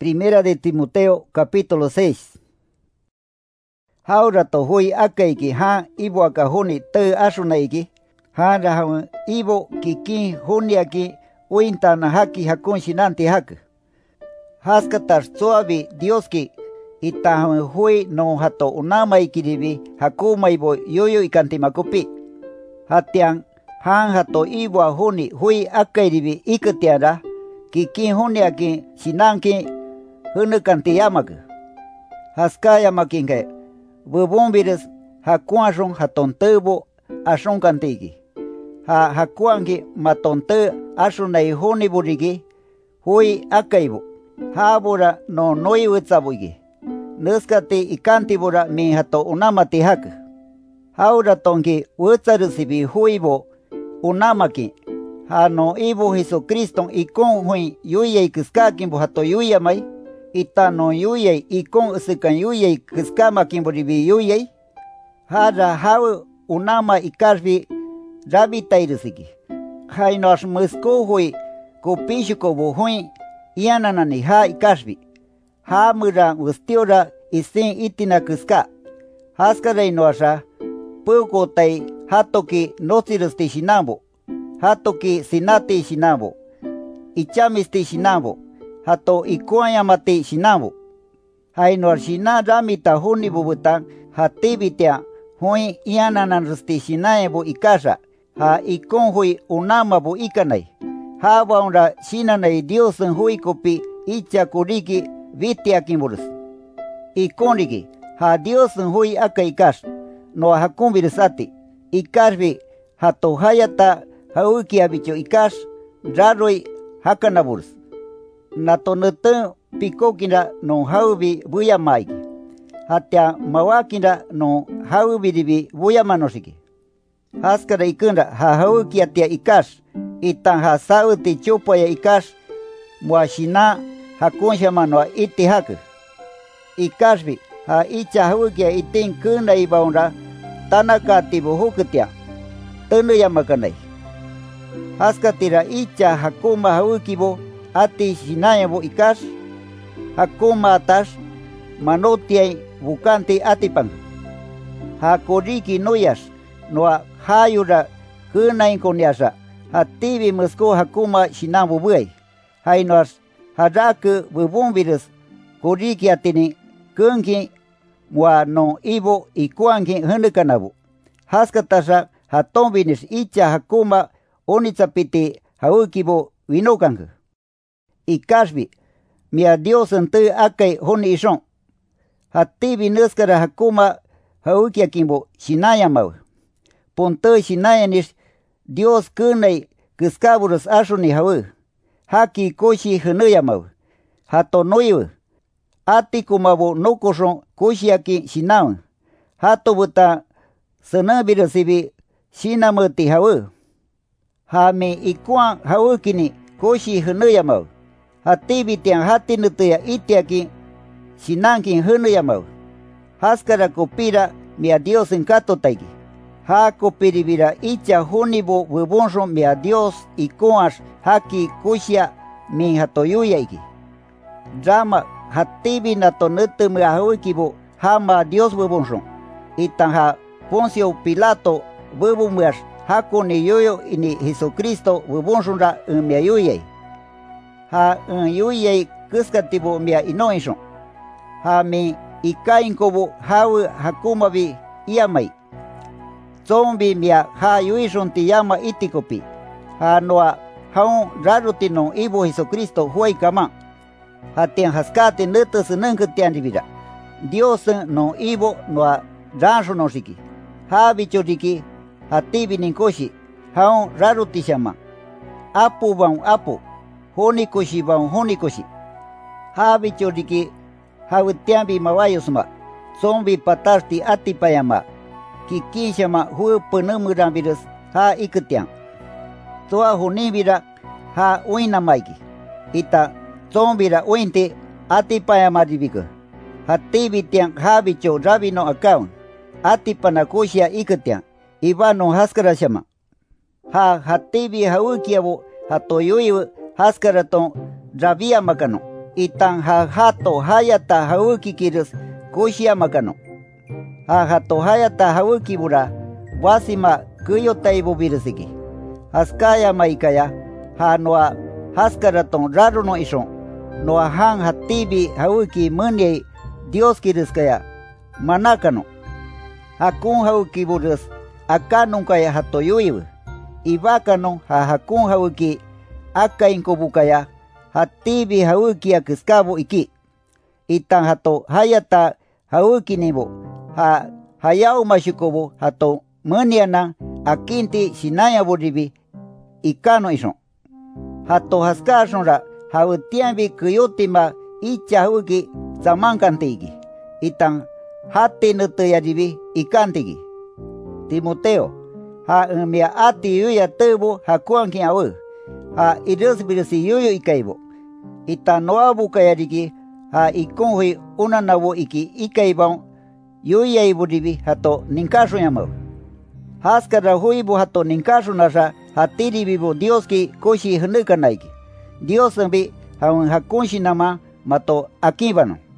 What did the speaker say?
Primera de Timoteo capítulo 6. Haura to hui akaiki ha ibo akahuni te asunaiki. Ha rahawan ibo kiki huniaki uinta na haki hakun shinanti hak. Haskatar suavi Dioski itahawan hui no hato unamaiki ribi hakumaibo yoyo ikantimakupi. Hatiang han hato ibo ahuni hui akairibi iketiara kiki huniaki shinanki hunukanti yamak. Haskaya makinge bubumbiris hakuanshon hatontebo ashon kantiki. Hakuanki matonte ashonai huni burigi hui akaibo. Habura no noi witsabuigi. Nuskati ikantibura mi hato unamati hak. Haura tonki witsarusibi huibo unamaki. No ibo Jesucristo ikon hui yuyei kiskakimbo hato yuyamai. Ita no yuyei ikon usikan yuyei kiskama kimboribi yuyei. Hara hau unama ikarvi rabitairusiki. Hainos musko hui kupishuko bu hui iananani ha ikarvi. Ha mura ustiora isin itina kiska. Haskarei noasha puko tai hatoki nosirusti shinambo. Hatoki sinati shinambo. Ichamisti shinambo. Hato ikuayamati shinambo. Hainor shina ramita huni bubutan hatibitia hui iananan rusti shinaebu ikasha. Ha ikon hui unamabu ikanai. Ha waunra shinanai diosen hui kopi icha kuriki vitia kimburus. Ikonriki ha diosen hui aka ikash. No hakumbirisati. Ikarvi hato hayata hauki abicho ikash raroi hakanaburus. Natonete pikokina no haubi buyamaiki. Hatia mawakina no haubi ribi buyamanosiki. Haskara ikunda ha hauki atia ikash. Itan ha sauti chupaya ikash. Muashina hakonsha no iti hak. Ikashbi ha icha hauki itin kunda ibaunra tanaka tibu hukutia. Tenu yamakanai. Haskatira icha hakuma haukibo ati shinayabo ikash. Hakuma atash manotiai bukanti atipang. Hakoriki noyash noa hayura kunain konyasha. Hatibi musko hakuma shinambo buai. Hainoas haraku bubumvirus koriki atini kunki mua no ibo ikuanki hunukanabu. Haskatasha hatombinis icha hakuma onitsapiti haukibo winokang. Ikashbi mia Dios ente akai honi ishon. Hatibi nuskara hakuma haukiakimbo shinayamau. Ponte shinayanis Dios kunai kiskaburus ashoni hau. Haki koshi hunuyamau. Hato noyu. Ati kumabo nokoshon koshiaki shinaun. Hato buta senabirasibi shinamati hau. Hami ikuan haukini koshi hunuyamau. Hatibi tiang hati nutuya itiaki shinankin hunuyamau. Haskara kopira mia Dios enkato taiki. Ha kopiribira icha hunibo bubonshon mia Dios ikuash haki kushia min hatoyuyaiki. Drama hatibi natonutu mia haukibo hama Dios bubonshon. Itan ha Poncio Pilato bubumiash hakoni yoyo ini Jesucristo bubonshonra mia yuyay. Ha yuyay kuskatibo mia inoishon. Ha mi ikainkobo hau hakumabi iamai. Zombi mia ha yuishon tiyama itikopi. Ha noa haun rarutino ibo Jesucristo huay kama. Ha tian haskate nutus nunkutian ribira. Dios no ibo noa ransho no shiki. Ha bicho riki hatibi ninkoshi haun rarutishama. Apu baun apu. Honikoshi baun honikoshi. Ha bicho riki hawitiambi mawayosma. Zombi patasti atipayama. Kikishama hu penumurambiras ha ikutiang. Toa hunibira ha uinamaiki. Ita zombira uinte atipayama ribika. Hatibi tiang ha bicho rabino akaun. Atipanakoshia ikutiang. Ibano haskarashama. Ha hatibi haukiabo hatoyoyu haskaraton rabia makano. itan hato hayata hawuki kiris kushiamakano. Hato hayata hawuki bura wasima kuyotaibu birisiki. Haskaya maikaya noa haskaraton raro no ishon. Noa han hatibi hawuki munye Dios kiriskaya manakano. Hakun hawuki buris akanun kaya hatoyuibu. Ibakano hakun hawuki akainko bukaya hatibi hawuki akiskabo iki. Itan hato hayata hawuki nibo hayau mashikobo hato muniana akinti sinaya boribi ikano ishon. Hato haskashon ra hawutiambi kuyotima icha hawuki zamankantigi. Itan hati nutuyaribi ikantigi. Timoteo mia ati yuya tebo hakuanki awu. Irusbirisi yuyu ikaibo. Itan noabu kayarigi ikonhui unanawo iki ikaibon yuya iburibi hato ninkasho yamaw. Haskara huibu hato ninkasho nasha hatiri bibo Dios ki koshi hunukanaiki. Dios ambi hakunshi nama mato akibano.